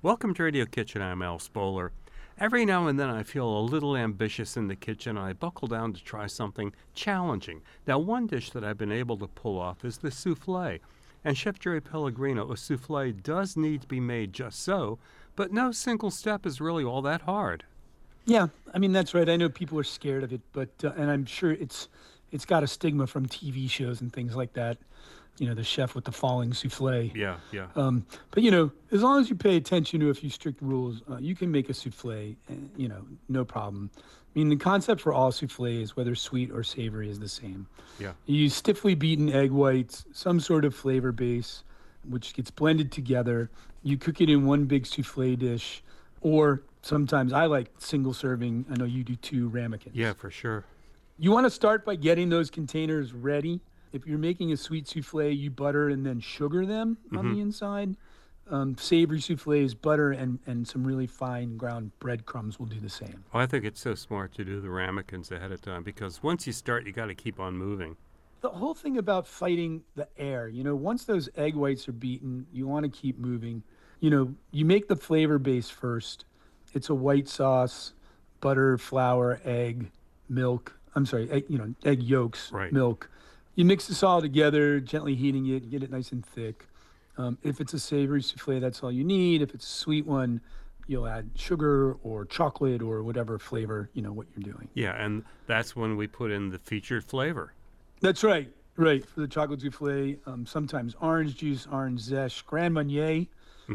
Welcome to Radio Kitchen. I'm Al Spoler. Every now and then I feel a little ambitious in the kitchen and I buckle down to try something challenging. Now, one dish that I've been able to pull off is the souffle. And Chef Jerry Pellegrino, a souffle does need to be made just so, but no single step is really all that hard. Yeah, I mean, that's right. I know people are scared of it, but and I'm sure it's got a stigma from TV shows and things like that. You know, the chef with the falling souffle. Yeah. But as long as you pay attention to a few strict rules, you can make a souffle. No problem. I mean, the concept for all souffles, whether sweet or savory, is the same. Yeah. You use stiffly beaten egg whites, some sort of flavor base, which gets blended together. You cook it in one big souffle dish, or sometimes I like single serving. I know you do too, ramekins. Yeah, for sure. You want to start by getting those containers ready. If you're making a sweet souffle, you butter and then sugar them on the inside. Savory souffles, butter and some really fine ground breadcrumbs will do the same. Oh, I think it's so smart to do the ramekins ahead of time because once you start, you got to keep on moving. The whole thing about fighting the air, once those egg whites are beaten, you want to keep moving. You make the flavor base first. It's a white sauce, butter, flour, egg, milk. Egg yolks, right. Milk. You mix this all together, gently heating it, get it nice and thick. If it's a savory souffle, that's all you need. If it's a sweet one, you'll add sugar or chocolate or whatever flavor, what you're doing. Yeah, and that's when we put in the featured flavor. That's right. Right. For the chocolate souffle, sometimes orange juice, orange zest, Grand Marnier,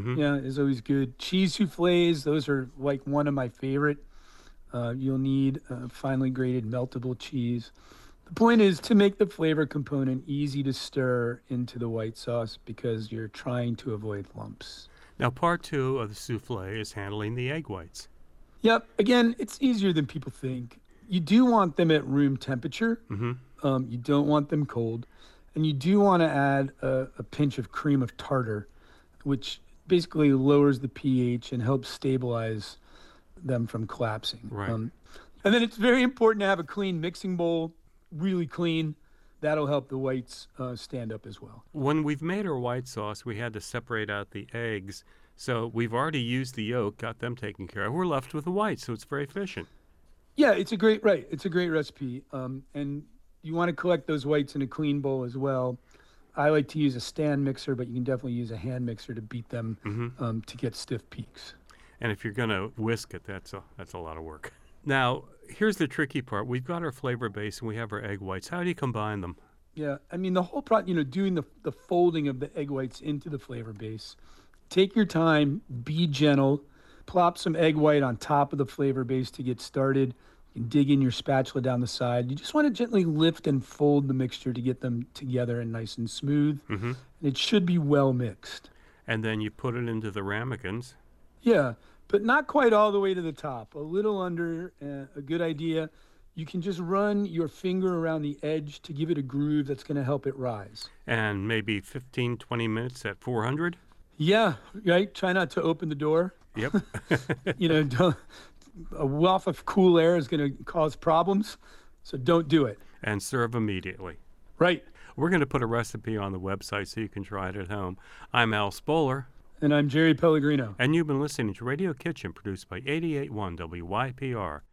is always good. Cheese souffles, those are like one of my favorite. You'll need finely grated meltable cheese. The point is to make the flavor component easy to stir into the white sauce because you're trying to avoid lumps. Now, part two of the souffle is handling the egg whites. Yep. Again, it's easier than people think. You do want them at room temperature. You don't want them cold. And you do want to add a pinch of cream of tartar, which basically lowers the pH and helps stabilize them from collapsing. Right. And then it's very important to have a clean mixing bowl. Really clean. That'll help the whites stand up as well. When we've made our white sauce, we had to separate out the eggs. So we've already used the yolk, got them taken care of. We're left with the white, so it's very efficient. Yeah, it's a great recipe. And you want to collect those whites in a clean bowl as well. I like to use a stand mixer, but you can definitely use a hand mixer to beat them to get stiff peaks. And if you're going to whisk it, that's a lot of work. Now, here's the tricky part. We've got our flavor base and we have our egg whites. How do you combine them? Yeah, I mean, the whole doing the folding of the egg whites into the flavor base. Take your time, be gentle, plop some egg white on top of the flavor base to get started. You can dig in your spatula down the side. You just want to gently lift and fold the mixture to get them together and nice and smooth. And it should be well mixed. And then you put it into the ramekins. Yeah, but not quite all the way to the top. A little under, a good idea. You can just run your finger around the edge to give it a groove that's going to help it rise. And maybe 15, 20 minutes at 400? Yeah, right. Try not to open the door. Yep. A waft of cool air is going to cause problems, so don't do it. And serve immediately. Right. We're going to put a recipe on the website so you can try it at home. I'm Al Spoler. And I'm Jerry Pellegrino. And you've been listening to Radio Kitchen, produced by 88.1 WYPR.